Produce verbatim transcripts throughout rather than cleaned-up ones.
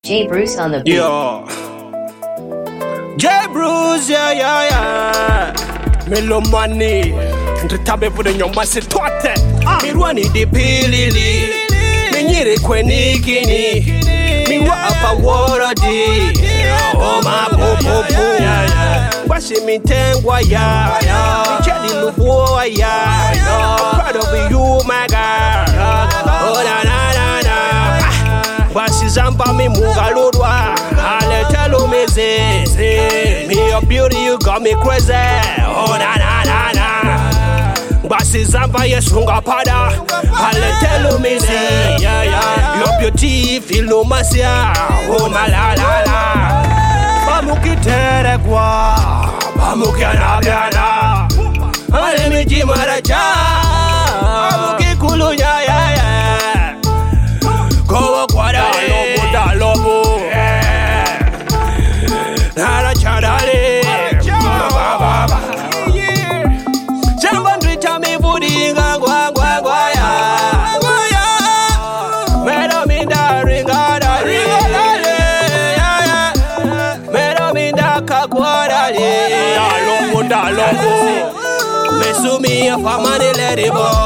J Bruce on the beat. Yo. J Bruce, yeah, yeah, yeah. Melo money. Ntritabe pude nyomba se twate. Mirwani di pilili. Minyiri kweni kini. Miwa apa wora di. Oh my boo boo boo. Washi mitengwa ya. Michedi lubuwa ya. Proud of you my girl. Oh na na na na. Washi zamba mi mungaludwa. Ale telo me say. Me your beauty you got me crazy. Oh na na na na. Basi zamba yesunga pada. Ale telo me say. Yeah yeah. Your beauty feel masia. Oh ma la la la. Bamuki tere kwa. Bamuki anabiana. Ale mi jimaraja. Bamuki kulunya ya ya. Go kwa da lobo da lobo. Nara chadale. Baba baba. Jambandri chami budi ngwa ngwa ngwa ya. Mera minda ringa da ringa ya ya. Mera minda kakwa da da lobo da lobo. Mesumi afamani let it go.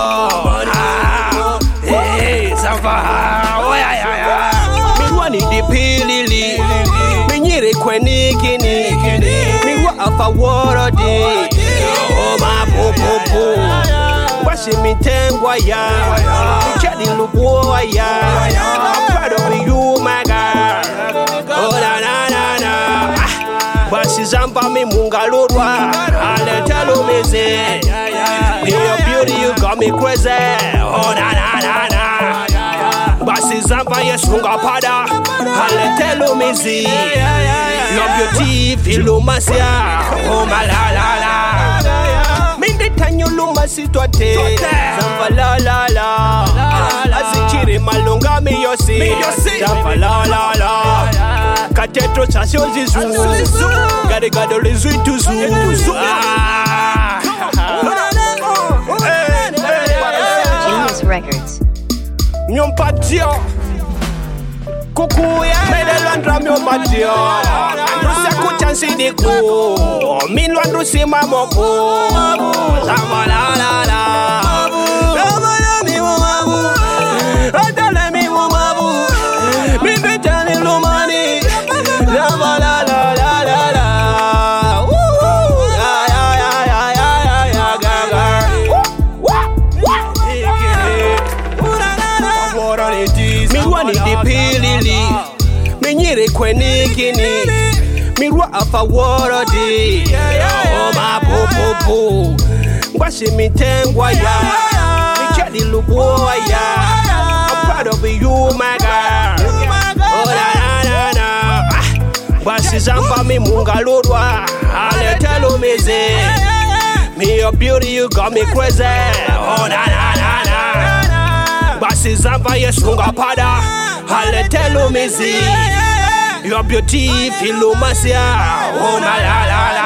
Hey, Safa, oh yeah yeah yeah. Mirwani di pilili, minyiri kweni kini, mirwa afa wora di. Oh my boo boo boo. Washi mitengwa ya, michedi lubuwa ya. I'm proud of you my girl. Oh na na na na. Washi zamba mi mungaludwa, ale telo me say. Your beauty you got me crazy. Oh na na na na. Basi zamba yesunga pada. Ale telo me say. Your beauty feel masia. Oh ma la la la. Mindi tanyo lumasi tote. Zamba la la la. Azichiri malunga mi yosi. Zamba la la la. Katetro chasyo zizu. Gade gade lizui tuzu. Genius Records. Nyompatio Kukuya Medelandra myompatio Andrusia kuchansi diku Minu andrusi mamoko Sama la la la Sama la mi mumabu Atale mi mumabu Mi bitani lumani Sama la la la la la Mirwani di pilili, minyiri kweni kini, mirwa afa wora di. Oh my boo boo boo. Washi mitengwa ya, michedi lubuwa ya. I'm proud of you my girl. Oh na na na na. Washi zamba mi mungaludwa, ale telo me say. Me your beauty you got me crazy. Oh na na na na. Basi zamba yesunga pada. Ale telo me say. Your beauty feel masia. Oh na la la la.